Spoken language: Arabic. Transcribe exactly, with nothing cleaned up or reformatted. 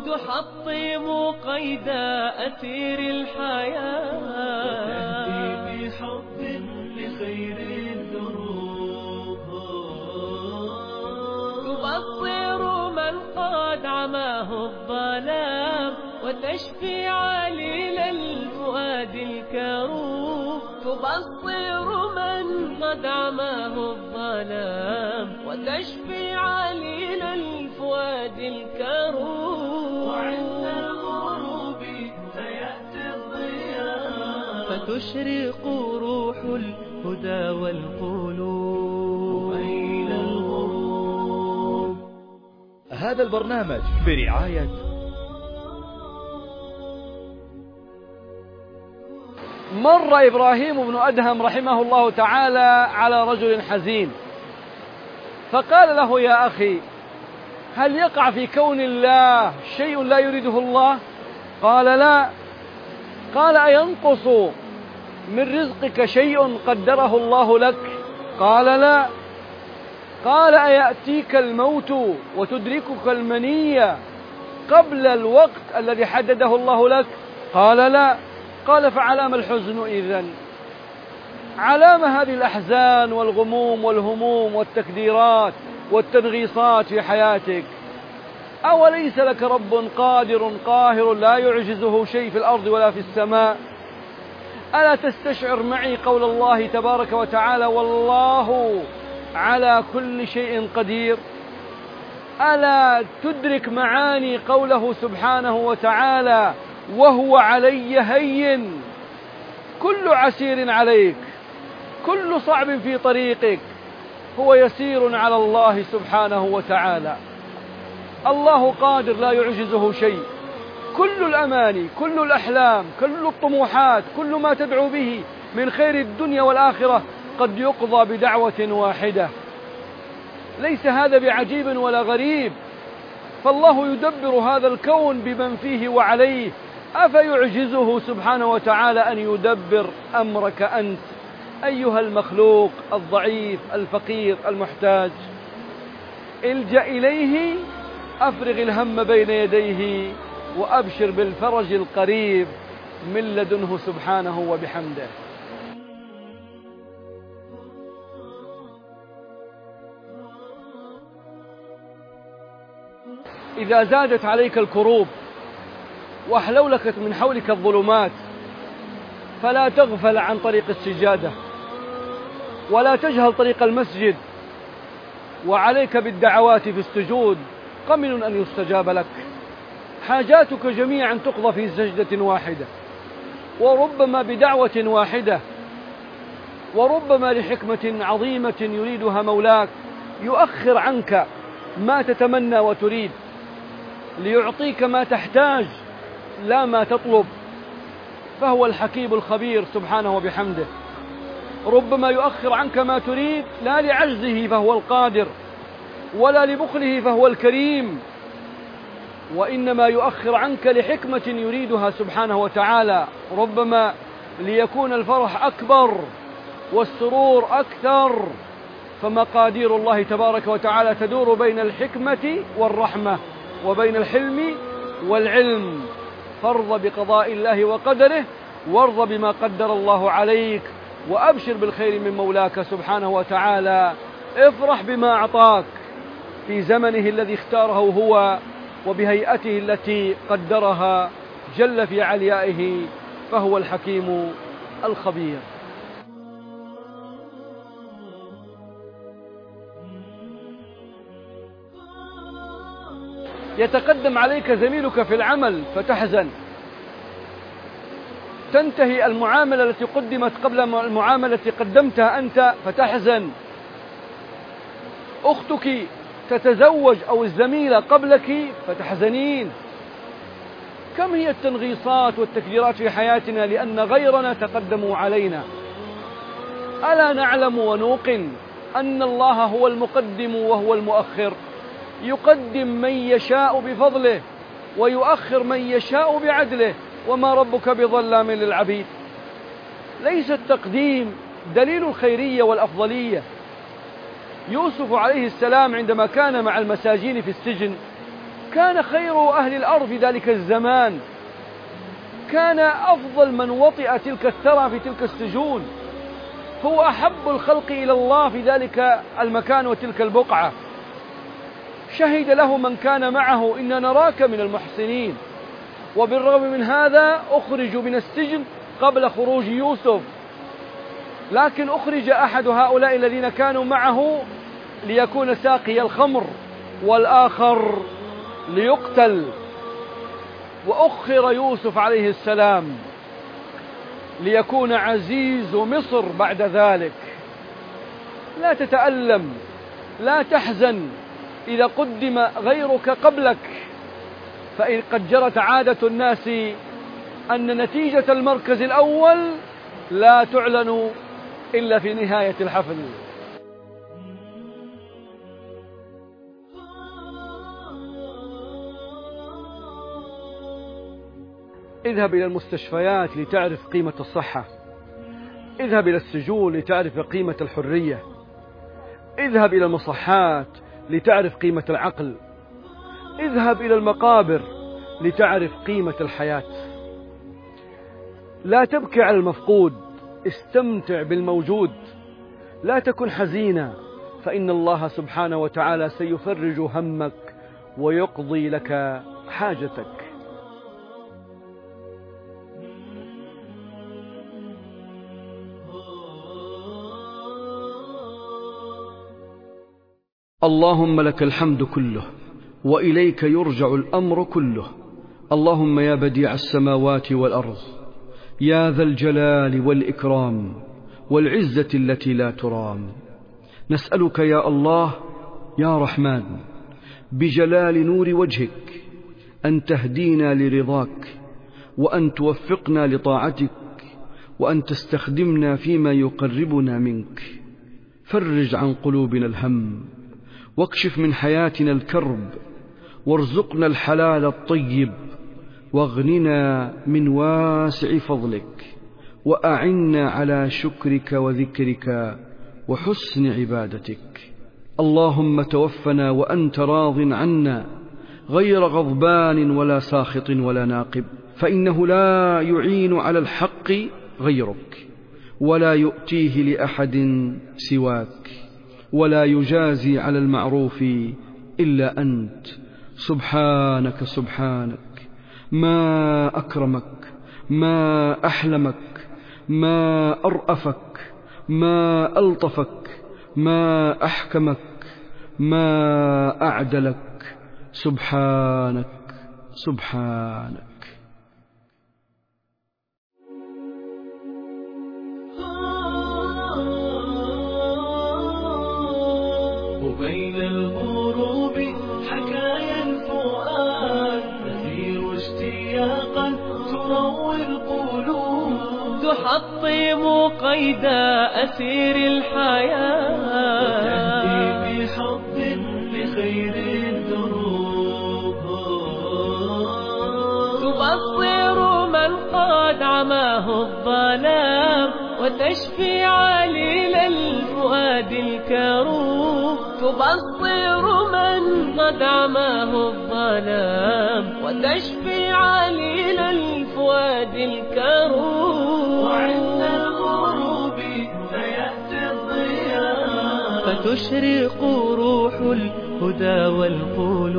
تحطم قيد أثير الحياة، وتهدي بحب لخير الدروب، تبصر من قد عماه الظلام وتشفي عليل الفؤاد الكروب، تبصر من قد عماه الظلام وتشفي عليل الفؤاد الكروب، وعند الغروب سيأتي الضياء فتشرق روح الهدى والقلوب إلى الغروب. هذا البرنامج برعاية مر إبراهيم بن أدهم رحمه الله تعالى على رجل حزين، فقال له: يا أخي، هل يقع في كون الله شيء لا يريده الله؟ قال: لا. قال: أينقص من رزقك شيء قدره الله لك؟ قال: لا. قال: أيأتيك الموت وتدركك المنية قبل الوقت الذي حدده الله لك؟ قال: لا. قال: فعلام الحزن إذن؟ علام هذه الأحزان والغموم والهموم والتكديرات والتنغيصات في حياتك؟ أوليس لك رب قادر قاهر لا يعجزه شيء في الأرض ولا في السماء؟ ألا تستشعر معي قول الله تبارك وتعالى: والله على كل شيء قدير؟ ألا تدرك معاني قوله سبحانه وتعالى: وهو علي هين؟ كل عسير عليك، كل صعب في طريقك هو يسير على الله سبحانه وتعالى. الله قادر لا يعجزه شيء. كل الأماني، كل الأحلام، كل الطموحات، كل ما تدعو به من خير الدنيا والآخرة قد يقضى بدعوة واحدة. ليس هذا بعجيب ولا غريب، فالله يدبر هذا الكون بمن فيه وعليه، أفيعجزه سبحانه وتعالى أن يدبر أمرك أنت أيها المخلوق الضعيف الفقير المحتاج؟ الجأ إليه، أفرغ الهم بين يديه، وأبشر بالفرج القريب من لدنه سبحانه وبحمده. إذا زادت عليك الكروب وأحلولكت من حولك الظلمات فلا تغفل عن طريق السجادة، ولا تجهل طريق المسجد، وعليك بالدعوات في السجود، قمن أن يستجاب لك. حاجاتك جميعا تقضى في سجدة واحدة، وربما بدعوة واحدة، وربما لحكمة عظيمة يريدها مولاك يؤخر عنك ما تتمنى وتريد ليعطيك ما تحتاج لا ما تطلب، فهو الحكيم الخبير سبحانه وبحمده. ربما يؤخر عنك ما تريد لا لعجزه فهو القادر، ولا لبخله فهو الكريم، وإنما يؤخر عنك لحكمة يريدها سبحانه وتعالى، ربما ليكون الفرح أكبر والسرور أكثر. فمقادير الله تبارك وتعالى تدور بين الحكمة والرحمة وبين الحلم والعلم. فارض بقضاء الله وقدره، وارض بما قدر الله عليك، وأبشر بالخير من مولاك سبحانه وتعالى. افرح بما أعطاك في زمنه الذي اختاره هو، وبهيئته التي قدرها جل في عليائه، فهو الحكيم الخبير. يتقدم عليك زميلك في العمل فتحزن، تنتهي المعاملة التي قدمت قبل المعاملة التي قدمتها أنت فتحزن، أختك تتزوج أو الزميلة قبلك فتحزنين. كم هي التنغيصات والتكديرات في حياتنا لأن غيرنا تقدموا علينا. ألا نعلم ونوقن أن الله هو المقدم وهو المؤخر، يقدم من يشاء بفضله ويؤخر من يشاء بعدله، وما ربك بظلام للعبيد. ليس التقديم دليل الخيرية والأفضلية. يوسف عليه السلام عندما كان مع المساجين في السجن كان خير أهل الأرض في ذلك الزمان، كان أفضل من وطئ تلك الثرى في تلك السجون، هو أحب الخلق إلى الله في ذلك المكان وتلك البقعة. شهد له من كان معه: إن نراك من المحسنين. وبالرغم من هذا أخرجوا من السجن قبل خروج يوسف، لكن أخرج أحد هؤلاء الذين كانوا معه ليكون ساقي الخمر، والآخر ليقتل. وأخر يوسف عليه السلام ليكون عزيز مصر بعد ذلك. لا تتألم، لا تحزن إذا قدم غيرك قبلك، فإن قد جرت عادة الناس أن نتيجة المركز الأول لا تعلن إلا في نهاية الحفل. اذهب إلى المستشفيات لتعرف قيمة الصحة، اذهب إلى السجون لتعرف قيمة الحرية، اذهب إلى المصحات لتعرف قيمة العقل، اذهب إلى المقابر لتعرف قيمة الحياة. لا تبكي على المفقود، استمتع بالموجود. لا تكن حزينا، فإن الله سبحانه وتعالى سيفرج همك ويقضي لك حاجتك. اللهم لك الحمد كله، وإليك يرجع الأمر كله. اللهم يا بديع السماوات والأرض، يا ذا الجلال والإكرام والعزة التي لا ترام، نسألك يا الله يا رحمن بجلال نور وجهك أن تهدينا لرضاك، وأن توفقنا لطاعتك، وأن تستخدمنا فيما يقربنا منك. فرج عن قلوبنا الهم، واكشف من حياتنا الكرب، وارزقنا الحلال الطيب، واغننا من واسع فضلك، وأعنا على شكرك وذكرك وحسن عبادتك. اللهم توفنا وأنت راض عنا، غير غضبان ولا ساخط ولا ناقب، فإنه لا يعين على الحق غيرك، ولا يؤتيه لأحد سواك، ولا يجازي على المعروف إلا أنت. سبحانك سبحانك، ما أكرمك، ما أحلمك، ما أرأفك، ما ألطفك، ما أحكمك، ما أعدلك. سبحانك سبحانك. وبين الغروب حكايا الفؤاد تثير اشتياقا تروي القلوب، تحطم قيد أسير الحياة، وتهدي بحب لخير الدروب، تبصر من قد عماه الظلام، وتشفي عليل الفؤاد الكروب. تبصر من قد عماه الظلام، وتشفي عليل الفؤاد الكروب. وعند الغروب فيأتي الضياء، فتشرق روح الهدى والقلوب.